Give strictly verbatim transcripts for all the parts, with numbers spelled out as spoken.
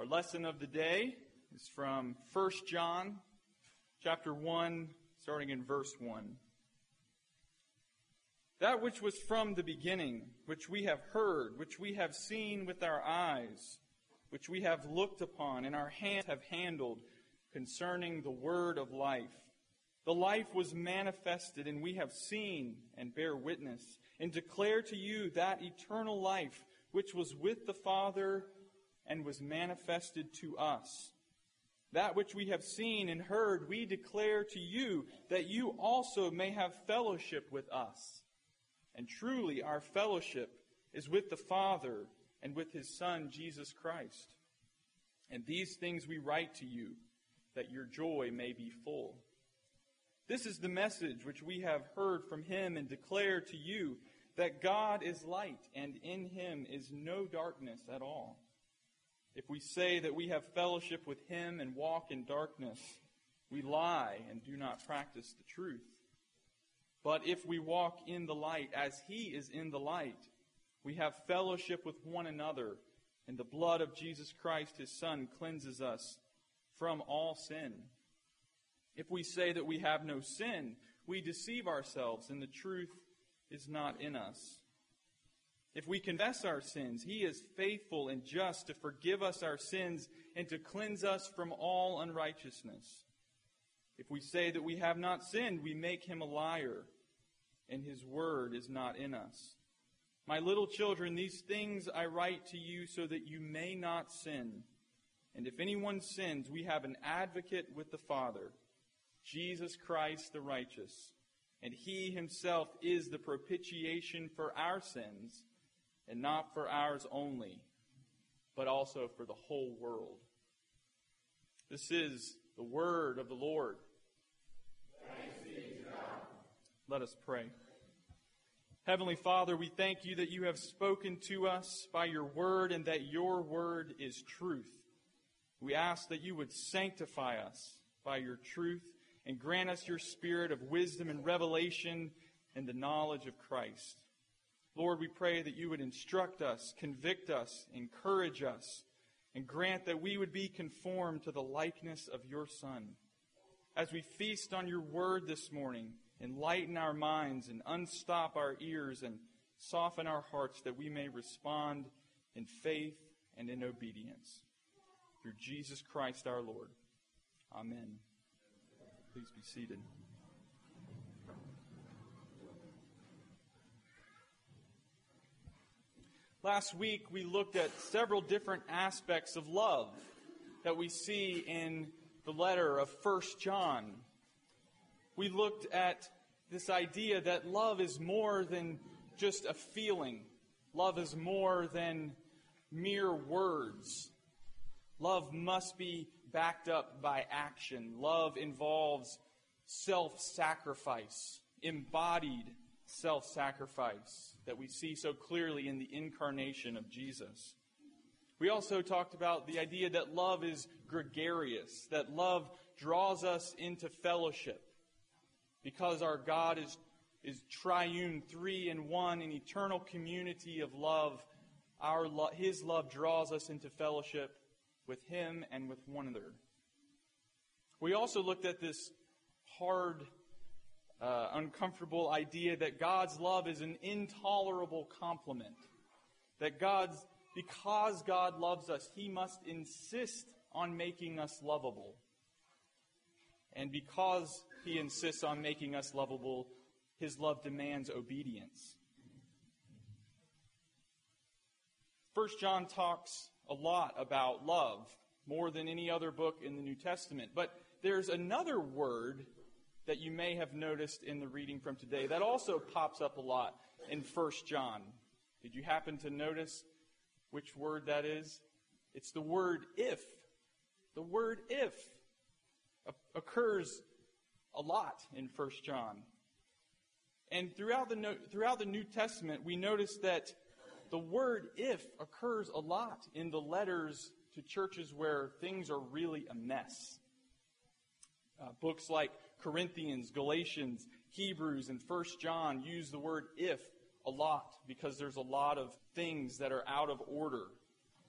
Our lesson of the day is from First John chapter one, starting in verse one. That which was from the beginning, which we have heard, which we have seen with our eyes, which we have looked upon, and our hands have handled, concerning the word of life. The life was manifested, and we have seen and bear witness, and declare to you that eternal life which was with the Father and was manifested to us. That which we have seen and heard we declare to you, that you also may have fellowship with us. And truly our fellowship is with the Father and with His Son, Jesus Christ. And these things we write to you, that your joy may be full. This is the message which we have heard from Him and declare to you, that God is light, and in Him is no darkness at all. If we say that we have fellowship with Him and walk in darkness, we lie and do not practice the truth. But if we walk in the light as He is in the light, we have fellowship with one another, and the blood of Jesus Christ, His Son, cleanses us from all sin. If we say that we have no sin, we deceive ourselves, and the truth is not in us. If we confess our sins, He is faithful and just to forgive us our sins and to cleanse us from all unrighteousness. If we say that we have not sinned, we make Him a liar, and His word is not in us. My little children, these things I write to you so that you may not sin. And if anyone sins, we have an advocate with the Father, Jesus Christ the righteous. And He Himself is the propitiation for our sins, and not for ours only, but also for the whole world. This is the word of the Lord. Thanks be to God. Let us pray. Heavenly Father, we thank You that You have spoken to us by Your word, and that Your word is truth. We ask that You would sanctify us by Your truth, and grant us Your spirit of wisdom and revelation and the knowledge of Christ. Lord, we pray that You would instruct us, convict us, encourage us, and grant that we would be conformed to the likeness of Your Son. As we feast on Your word this morning, enlighten our minds and unstop our ears and soften our hearts, that we may respond in faith and in obedience. Through Jesus Christ our Lord. Amen. Please be seated. Last week we looked at several different aspects of love that we see in the letter of First John. We looked at this idea that love is more than just a feeling. Love is more than mere words. Love must be backed up by action. Love involves self-sacrifice, embodied self-sacrifice that we see so clearly in the incarnation of Jesus. We also talked about the idea that love is gregarious, that love draws us into fellowship. Because our God is, is triune, three in one, an eternal community of love, our lo- His love draws us into fellowship with Him and with one another. We also looked at this hard, uh, uncomfortable idea that God's love is an intolerable complement. That God's, because God loves us, He must insist on making us lovable. And because He insists on making us lovable, His love demands obedience. First John talks a lot about love, more than any other book in the New Testament. But there's another word that you may have noticed in the reading from today that also pops up a lot in First John. Did you happen to notice which word that is? It's the word if. The word if occurs a lot in First John. And throughout the throughout the New Testament, we notice that the word if occurs a lot in the letters to churches where things are really a mess. Uh, books like Corinthians, Galatians, Hebrews, and First John use the word if a lot because there's a lot of things that are out of order.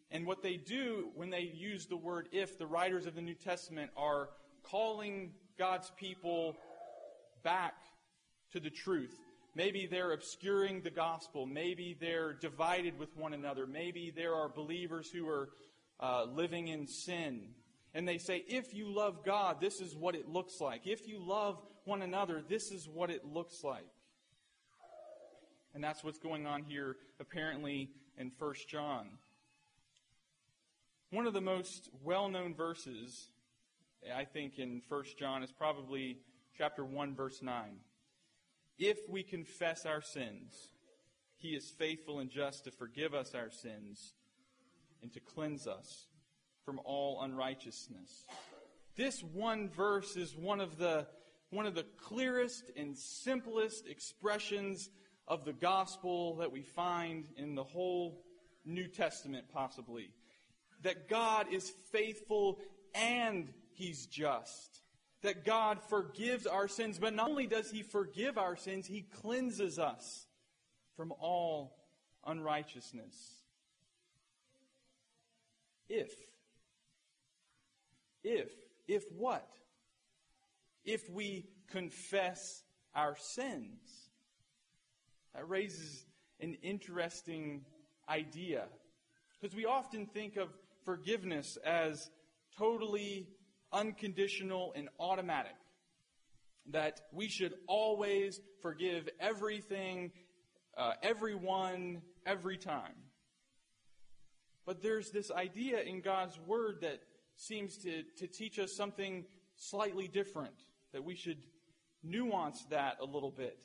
And what they do when they use the word if, the writers of the New Testament are calling God's people back to the truth. Maybe they're obscuring the gospel. Maybe they're divided with one another. Maybe there are believers who are uh, living in sin. And they say, if you love God, this is what it looks like. If you love one another, this is what it looks like. And that's what's going on here, apparently, in First John. One of the most well-known verses, I think, in First John is probably chapter one, verse nine. If we confess our sins, He is faithful and just to forgive us our sins and to cleanse us from all unrighteousness. This one verse is one of the one of the clearest and simplest expressions of the gospel that we find in the whole New Testament, possibly. That God is faithful and He's just. That God forgives our sins, but not only does He forgive our sins, He cleanses us from all unrighteousness. If. If. If what? If we confess our sins. That raises an interesting idea. Because we often think of forgiveness as totally unconditional and automatic. That we should always forgive everything, uh, everyone, every time. But there's this idea in God's Word that seems to, to teach us something slightly different. That we should nuance that a little bit.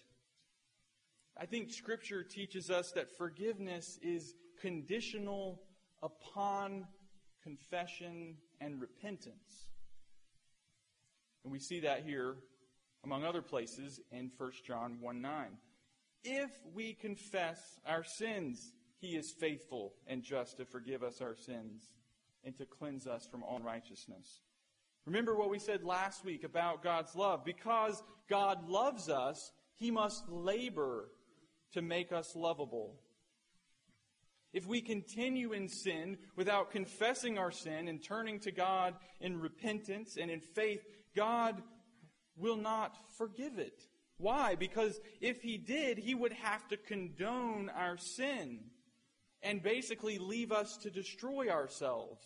I think Scripture teaches us that forgiveness is conditional upon confession and repentance. And we see that here, among other places, in First John one nine. If we confess our sins, He is faithful and just to forgive us our sins and to cleanse us from all unrighteousness. Remember what we said last week about God's love. Because God loves us, He must labor to make us lovable. If we continue in sin without confessing our sin and turning to God in repentance and in faith, God will not forgive it. Why? Because if He did, He would have to condone our sin and basically leave us to destroy ourselves.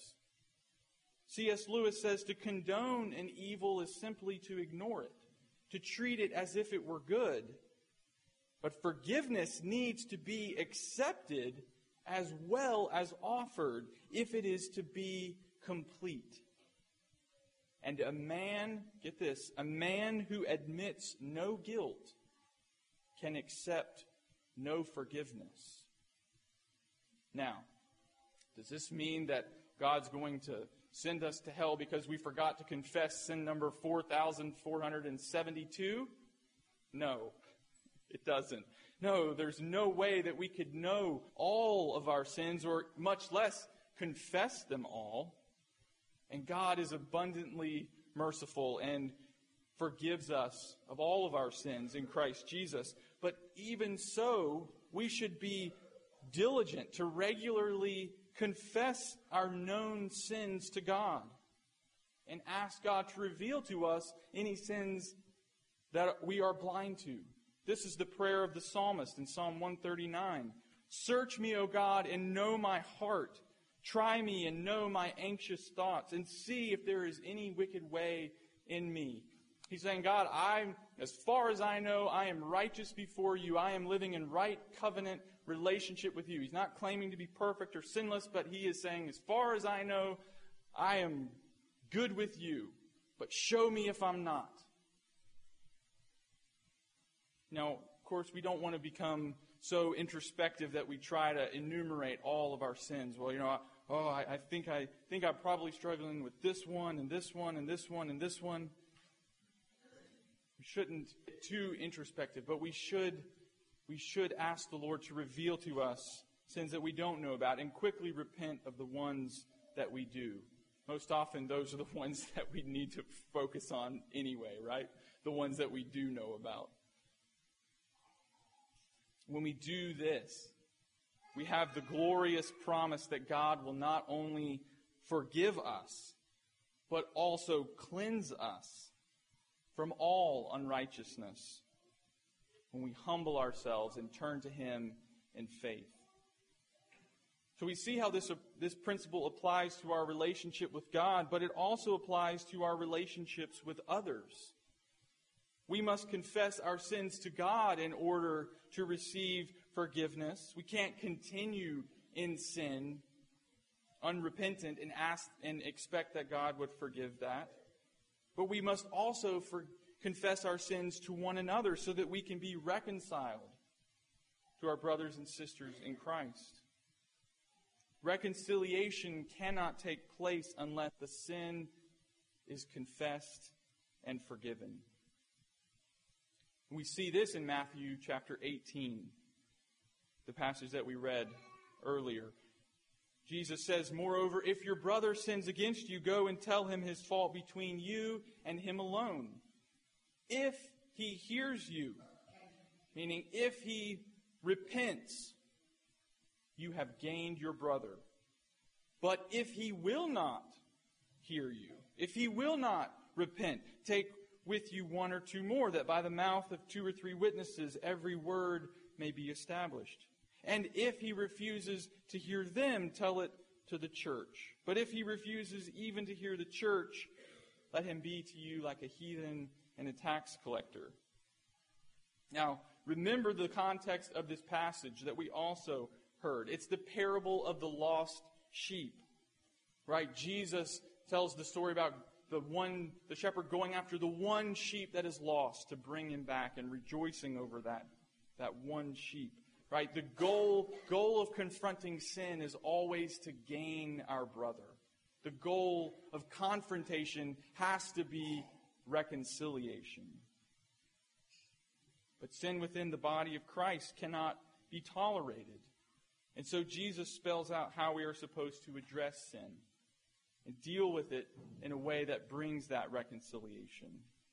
C S Lewis says to condone an evil is simply to ignore it, to treat it as if it were good. But forgiveness needs to be accepted as well as offered if it is to be complete. And a man, get this, a man who admits no guilt can accept no forgiveness. Now, does this mean that God's going to send us to hell because we forgot to confess sin number four thousand four hundred seventy-two? No, it doesn't. No, there's no way that we could know all of our sins, or much less confess them all. And God is abundantly merciful and forgives us of all of our sins in Christ Jesus. But even so, we should be diligent to regularly confess our known sins to God and ask God to reveal to us any sins that we are blind to. This is the prayer of the psalmist in Psalm one thirty-nine. Search me, O God, and know my heart. Try me and know my anxious thoughts, and see if there is any wicked way in me. He's saying, God, I'm, as far as I know, I am righteous before you. I am living in right covenant relationship with you. He's not claiming to be perfect or sinless, but he is saying, as far as I know, I am good with you. But show me if I'm not. Now, of course, we don't want to become so introspective that we try to enumerate all of our sins. Well, you know, oh, I, I think I think I'm probably struggling with this one and this one and this one and this one. We shouldn't get too introspective, but we should we should ask the Lord to reveal to us sins that we don't know about and quickly repent of the ones that we do. Most often, those are the ones that we need to focus on anyway, right? The ones that we do know about. When we do this, we have the glorious promise that God will not only forgive us, but also cleanse us from all unrighteousness when we humble ourselves and turn to Him in faith. So we see how this, this principle applies to our relationship with God, but it also applies to our relationships with others. We must confess our sins to God in order to receive forgiveness. We can't continue in sin unrepentant and ask and expect that God would forgive that. But we must also for, confess our sins to one another so that we can be reconciled to our brothers and sisters in Christ. Reconciliation cannot take place unless the sin is confessed and forgiven. We see this in Matthew chapter eighteen, the passage that we read earlier. Jesus says, "Moreover, if your brother sins against you, go and tell him his fault between you and him alone. If he hears you," meaning if he repents, "you have gained your brother. But if he will not hear you, if he will not repent, take with you one or two more, that by the mouth of two or three witnesses every word may be established. And if he refuses to hear them, tell it to the church. But if he refuses even to hear the church, let him be to you like a heathen and a tax collector." Now, remember the context of this passage that we also heard. It's the parable of the lost sheep, right? Jesus tells the story about the one, the shepherd going after the one sheep that is lost to bring him back and rejoicing over that, that one sheep, right? The goal, goal of confronting sin is always to gain our brother. The goal of confrontation has to be reconciliation. But sin within the body of Christ cannot be tolerated. And so Jesus spells out how we are supposed to address sin and deal with it in a way that brings that reconciliation.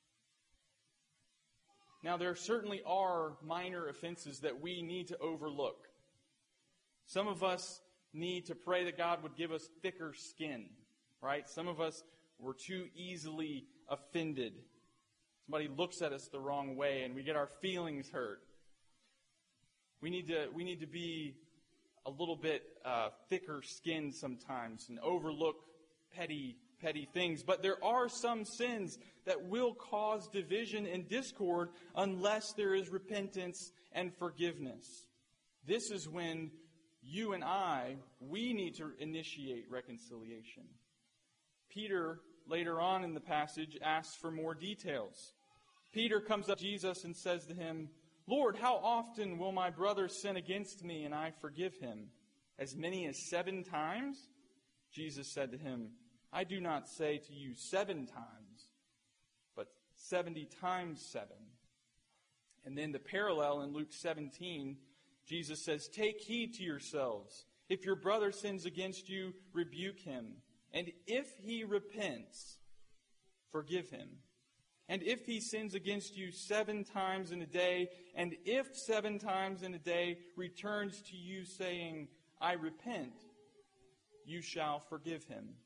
Now, there certainly are minor offenses that we need to overlook. Some of us need to pray that God would give us thicker skin, right? Some of us were too easily offended. Somebody looks at us the wrong way and we get our feelings hurt. We need to, we need to be a little bit uh, thicker skinned sometimes and overlook petty, petty things. But there are some sins that will cause division and discord unless there is repentance and forgiveness. This is when you and I, we need to initiate reconciliation. Peter, later on in the passage, asks for more details. Peter comes up to Jesus and says to him, "Lord, how often will my brother sin against me and I forgive him? As many as seven times?" Jesus said to him, "I do not say to you seven times, but seventy times seven." And then the parallel in Luke seventeen, Jesus says, "Take heed to yourselves. If your brother sins against you, rebuke him. And if he repents, forgive him. And if he sins against you seven times in a day, and if seven times in a day returns to you saying, 'I repent,' you shall forgive him."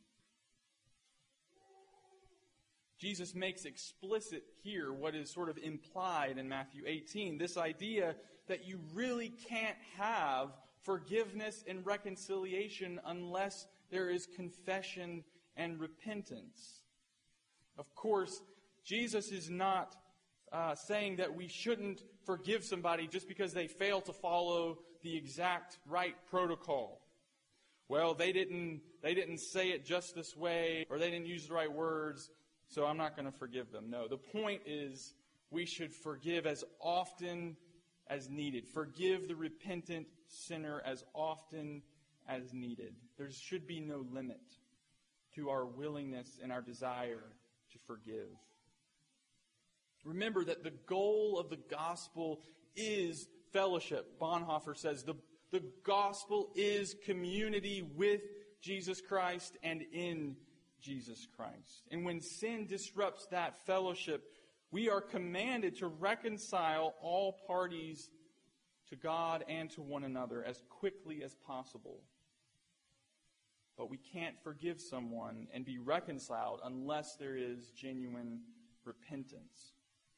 Jesus makes explicit here what is sort of implied in Matthew eighteen, this idea that you really can't have forgiveness and reconciliation unless there is confession and repentance. Of course, Jesus is not uh, saying that we shouldn't forgive somebody just because they fail to follow the exact right protocol. Well, they didn't they didn't say it just this way, or they didn't use the right words, so I'm not going to forgive them. No, the point is we should forgive as often as needed. Forgive the repentant sinner as often as needed. There should be no limit to our willingness and our desire to forgive. Remember that the goal of the gospel is fellowship. Bonhoeffer says the, the gospel is community with Jesus Christ and in Jesus Christ. And when sin disrupts that fellowship, we are commanded to reconcile all parties to God and to one another as quickly as possible. But we can't forgive someone and be reconciled unless there is genuine repentance.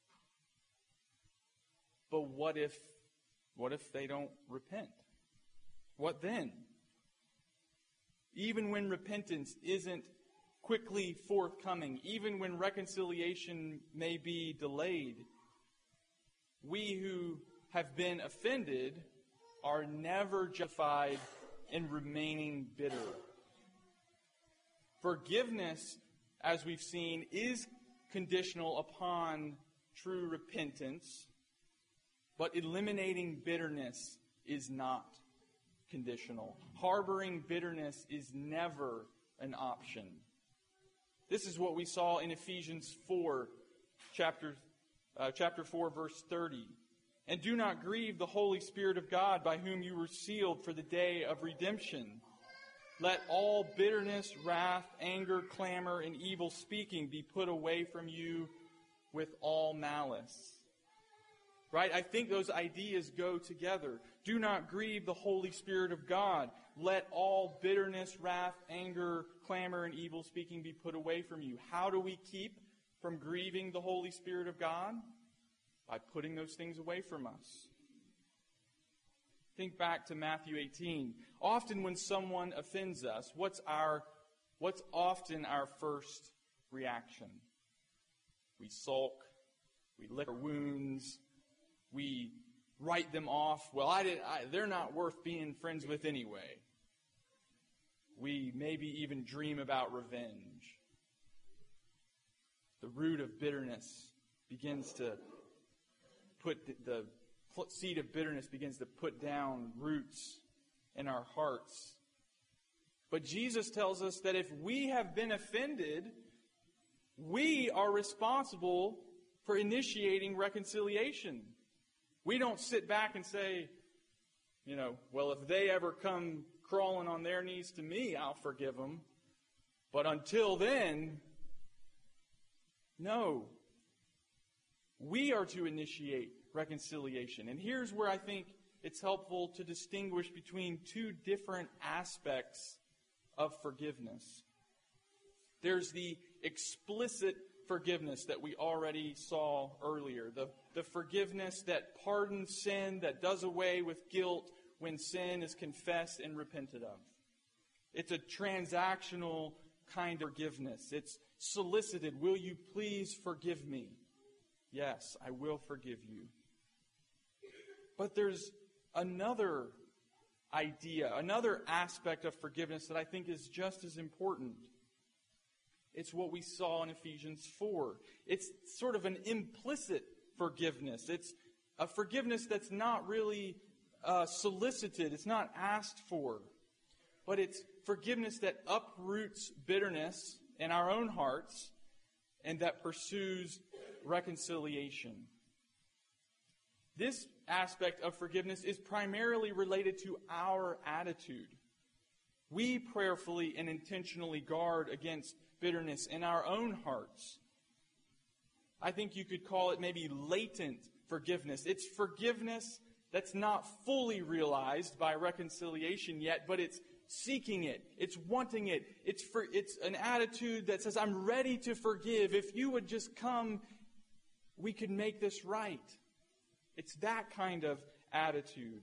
But what if, what if they don't repent? What then? Even when repentance isn't quickly forthcoming, even when reconciliation may be delayed, we who have been offended are never justified in remaining bitter. Forgiveness, as we've seen, is conditional upon true repentance, but eliminating bitterness is not conditional. Harboring bitterness is never an option. This is what we saw in Ephesians four, chapter, uh, chapter four, verse thirty. And do not grieve the Holy Spirit of God, by whom you were sealed for the day of redemption. Let all bitterness, wrath, anger, clamor, and evil speaking be put away from you with all malice. Right? I think those ideas go together. Do not grieve the Holy Spirit of God. Let all bitterness, wrath, anger, clamor, and evil speaking be put away from you. How do we keep from grieving the Holy Spirit of God? By putting those things away from us. Think back to Matthew eighteen. Often when someone offends us, what's our, what's often our first reaction? We sulk, we lick our wounds, we write them off. Well, I did, I, they're not worth being friends with anyway. We maybe even dream about revenge. The root of bitterness begins to put the, the seed of bitterness begins to put down roots in our hearts. But Jesus tells us that if we have been offended, we are responsible for initiating reconciliation. We don't sit back and say, you know, well, if they ever come crawling on their knees to me, I'll forgive them. But until then, no. We are to initiate reconciliation. And here's where I think it's helpful to distinguish between two different aspects of forgiveness. There's the explicit forgiveness that we already saw earlier. The, the forgiveness that pardons sin, that does away with guilt when sin is confessed and repented of. It's a transactional kind of forgiveness. It's solicited. Will you please forgive me? Yes, I will forgive you. But there's another idea, another aspect of forgiveness that I think is just as important. It's what we saw in Ephesians four. It's sort of an implicit forgiveness. It's a forgiveness that's not really uh, solicited. It's not asked for. But it's forgiveness that uproots bitterness in our own hearts and that pursues reconciliation. This aspect of forgiveness is primarily related to our attitude. We prayerfully and intentionally guard against bitterness in our own hearts. I think you could call it maybe latent forgiveness. It's forgiveness that's not fully realized by reconciliation yet, but it's seeking it. It's wanting it. It's for, it's an attitude that says, I'm ready to forgive. If you would just come, we could make this right. It's that kind of attitude.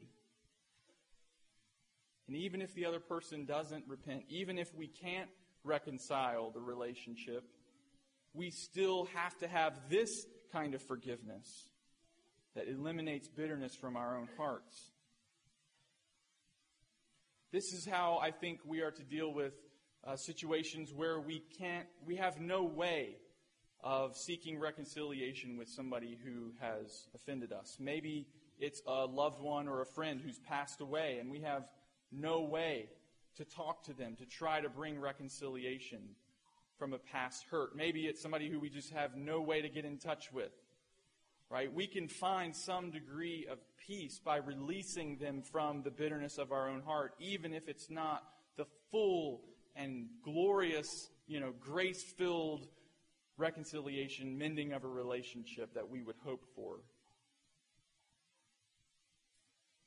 And even if the other person doesn't repent, even if we can't reconcile the relationship, we still have to have this kind of forgiveness that eliminates bitterness from our own hearts. This is how I think we are to deal with uh, situations where we can't, we have no way of seeking reconciliation with somebody who has offended us. Maybe it's a loved one or a friend who's passed away, and we have no way to talk to them, to try to bring reconciliation from a past hurt. Maybe it's somebody who we just have no way to get in touch with. Right? We can find some degree of peace by releasing them from the bitterness of our own heart, even if it's not the full and glorious, you know, grace-filled reconciliation, mending of a relationship that we would hope for.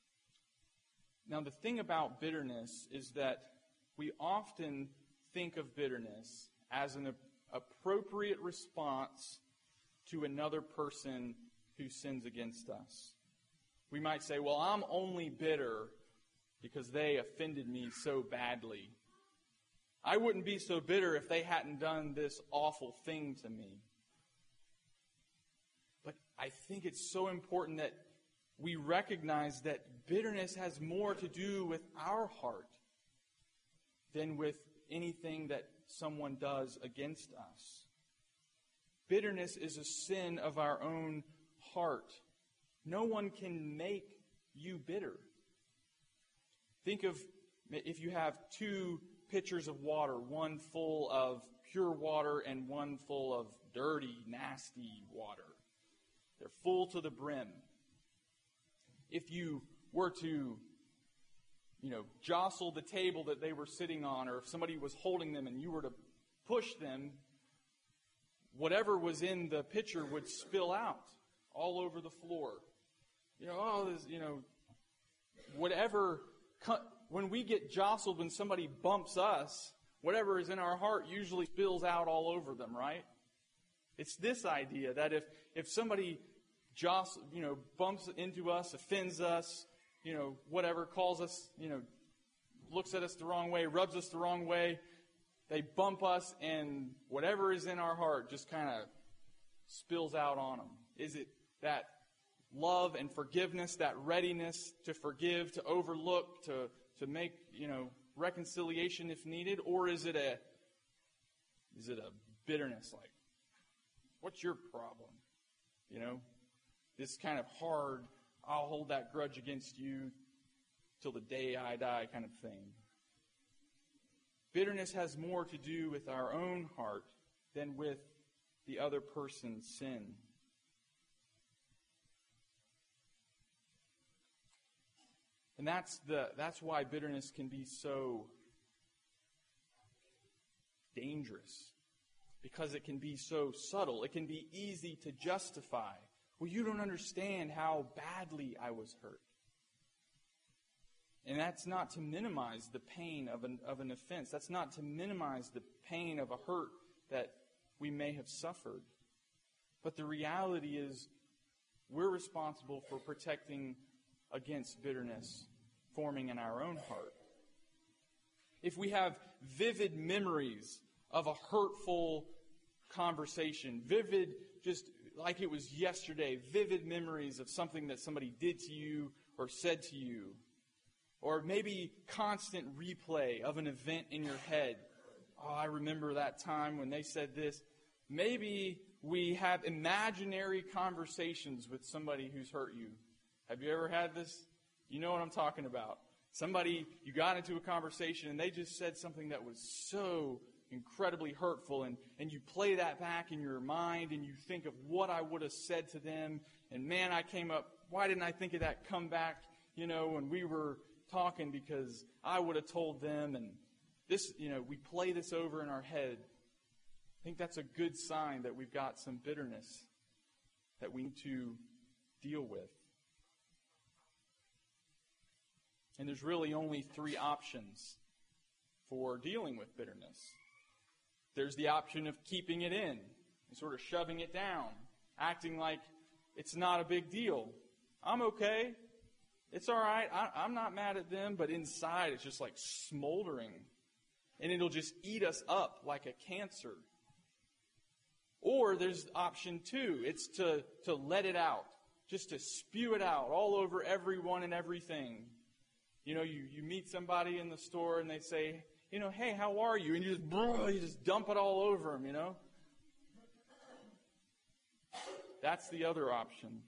Now, the thing about bitterness is that we often think of bitterness as an appropriate response to another person who sins against us. We might say, well, I'm only bitter because they offended me so badly. I wouldn't be so bitter if they hadn't done this awful thing to me. But I think it's so important that we recognize that bitterness has more to do with our heart than with anything that someone does against us. Bitterness is a sin of our own heart. No one can make you bitter. Think of if you have two pitchers of water, one full of pure water and one full of dirty, nasty water. They're full to the brim. If you were to, you know, jostle the table that they were sitting on, or if somebody was holding them and you were to push them, whatever was in the pitcher would spill out all over the floor. You know, oh, this, you know, whatever, when we get jostled, when somebody bumps us, whatever is in our heart usually spills out all over them, right? It's this idea that if, if somebody jostles, you know, bumps into us, offends us, you know, whatever, calls us, you know, looks at us the wrong way, rubs us the wrong way, they bump us, and whatever is in our heart just kind of spills out on them. Is it that love and forgiveness, that readiness to forgive, to overlook, to, to make, you know, reconciliation if needed? Or is it a is it a bitterness like, what's your problem? You know, this kind of hard, I'll hold that grudge against you till the day I die kind of thing. Bitterness has more to do with our own heart than with the other person's sin. And that's the that's why bitterness can be so dangerous. Because it can be so subtle. It can be easy to justify. Well, you don't understand how badly I was hurt. And that's not to minimize the pain of an, of an offense. That's not to minimize the pain of a hurt that we may have suffered. But the reality is we're responsible for protecting against bitterness forming in our own heart. If we have vivid memories of a hurtful conversation, vivid, just like it was yesterday, vivid memories of something that somebody did to you or said to you, or maybe constant replay of an event in your head. Oh, I remember that time when they said this. Maybe we have imaginary conversations with somebody who's hurt you. Have you ever had this? You know what I'm talking about. Somebody, you got into a conversation and they just said something that was so incredibly hurtful, and, and you play that back in your mind and you think of what I would have said to them, and man, I came up, why didn't I think of that comeback, you know, when we were talking, because I would have told them, and this, you know, we play this over in our head. I think that's a good sign that we've got some bitterness that we need to deal with. And there's really only three options for dealing with bitterness. There's the option of keeping it in and sort of shoving it down, acting like it's not a big deal. I'm okay. It's all right. I, I'm not mad at them, but inside it's just like smoldering. And it'll just eat us up like a cancer. Or there's option two. It's to, to let it out. Just to spew it out all over everyone and everything. You know, you, you meet somebody in the store and they say, you know, hey, how are you? And you just, you just dump it all over them, you know. That's the other option.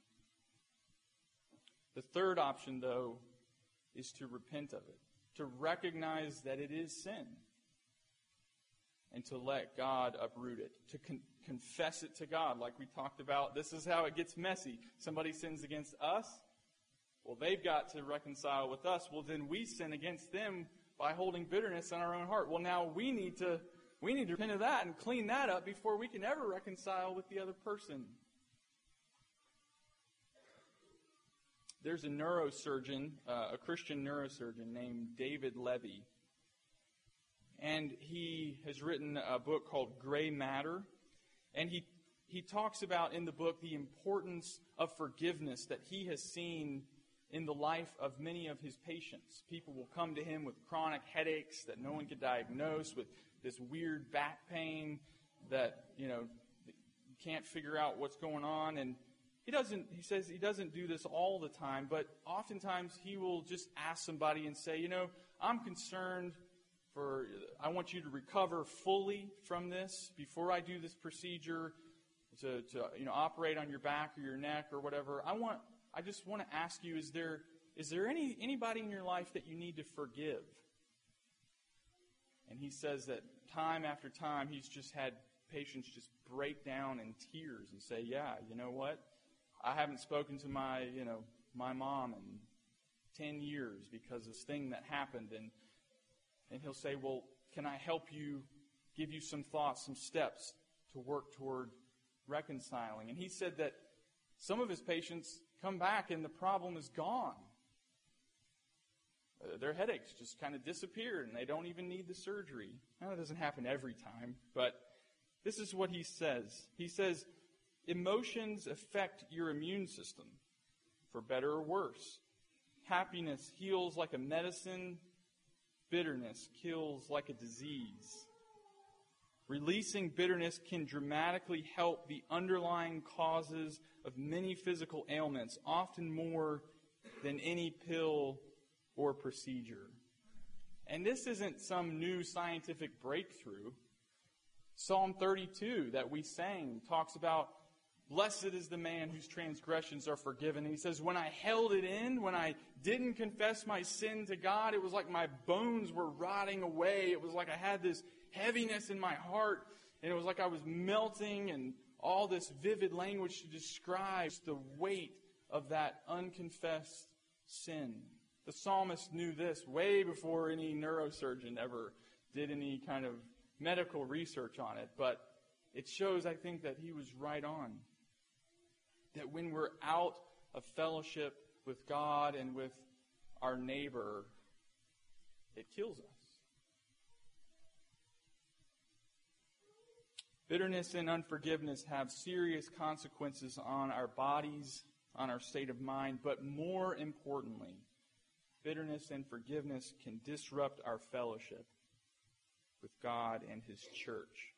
The third option, though, is to repent of it. To recognize that it is sin. And to let God uproot it. To con- confess it to God, like we talked about. This is how it gets messy. Somebody sins against us. Well, they've got to reconcile with us. Well, then we sin against them by holding bitterness in our own heart. Well, now we need to we need to repent of that and clean that up before we can ever reconcile with the other person. there's a neurosurgeon, uh, a Christian neurosurgeon named David Levy. And he has written a book called Gray Matter. And he, he talks about in the book the importance of forgiveness that he has seen in the life of many of his patients. People will come to him with chronic headaches that no one could diagnose, with this weird back pain that, you know, you can't figure out what's going on. And he doesn't, he says he doesn't do this all the time, but oftentimes he will just ask somebody and say, you know, I'm concerned for, I want you to recover fully from this before I do this procedure to, to you know, operate on your back or your neck or whatever. I want, I just want to ask you, is there, is there any, anybody in your life that you need to forgive? And he says that time after time, he's just had patients just break down in tears and say, yeah, you know what? I haven't spoken to my, you know, my mom in ten years because this thing that happened. And and he'll say, well, can I help you, give you some thoughts, some steps to work toward reconciling? And he said that some of his patients come back and the problem is gone. Uh, their headaches just kind of disappeared and they don't even need the surgery. Now, that doesn't happen every time, but this is what he says. He says, emotions affect your immune system, for better or worse. Happiness heals like a medicine. Bitterness kills like a disease. Releasing bitterness can dramatically help the underlying causes of many physical ailments, often more than any pill or procedure. And this isn't some new scientific breakthrough. Psalm thirty-two that we sang talks about, blessed is the man whose transgressions are forgiven. And he says, when I held it in, when I didn't confess my sin to God, it was like my bones were rotting away. It was like I had this heaviness in my heart. And it was like I was melting, and all this vivid language to describe the weight of that unconfessed sin. The psalmist knew this way before any neurosurgeon ever did any kind of medical research on it. But it shows, I think, that he was right on. That when we're out of fellowship with God and with our neighbor, it kills us. Bitterness and unforgiveness have serious consequences on our bodies, on our state of mind, but more importantly, bitterness and forgiveness can disrupt our fellowship with God and His church.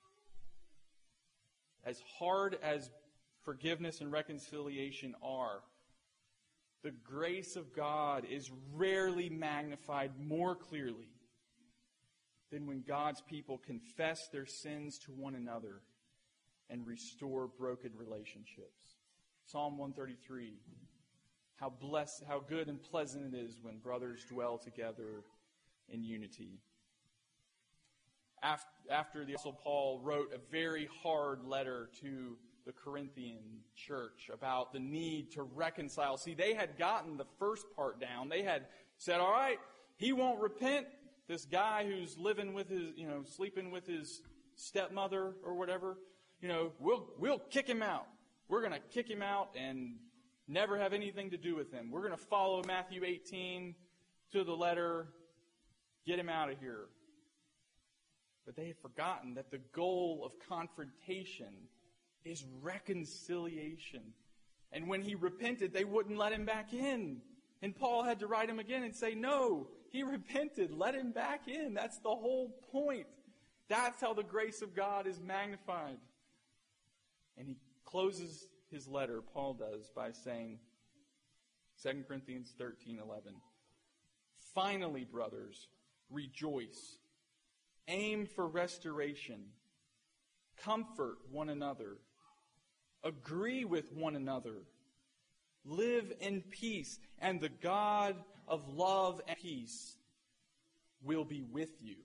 As hard as forgiveness and reconciliation are, the grace of God is rarely magnified more clearly than when God's people confess their sins to one another and restore broken relationships. Psalm one thirty-three, how blessed, how good and pleasant it is when brothers dwell together in unity. After the Apostle Paul wrote a very hard letter to the Corinthian church about the need to reconcile. See, they had gotten the first part down. They had said, all right, he won't repent. This guy who's living with his, you know, sleeping with his stepmother or whatever, you know, we'll, we'll kick him out. We're going to kick him out and never have anything to do with him. We're going to follow Matthew eighteen to the letter, get him out of here. But they had forgotten that the goal of confrontation is reconciliation. And when he repented, they wouldn't let him back in. And Paul had to write him again and say, no, he repented. Let him back in. That's the whole point. That's how the grace of God is magnified. And he closes his letter, Paul does, by saying, Second Corinthians thirteen eleven, finally, brothers, rejoice. Aim for restoration. Comfort one another. Agree with one another. Live in peace, and the God of love and peace will be with you.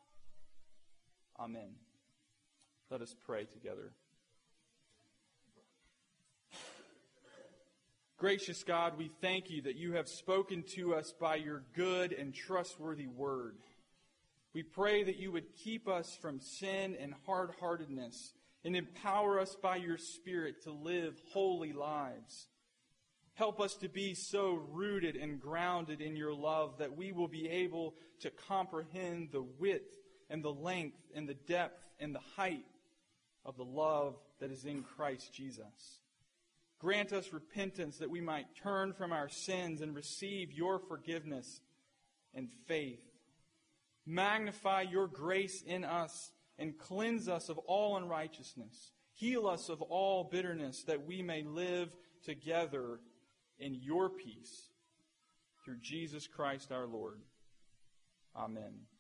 Amen. Let us pray together. Gracious God, we thank you that you have spoken to us by your good and trustworthy word. We pray that you would keep us from sin and hard-heartedness and empower us by your Spirit to live holy lives. Help us to be so rooted and grounded in your love that we will be able to comprehend the width and the length and the depth and the height of the love that is in Christ Jesus. Grant us repentance that we might turn from our sins and receive your forgiveness and faith. Magnify your grace in us and cleanse us of all unrighteousness. Heal us of all bitterness that we may live together in your peace. Through Jesus Christ our Lord. Amen.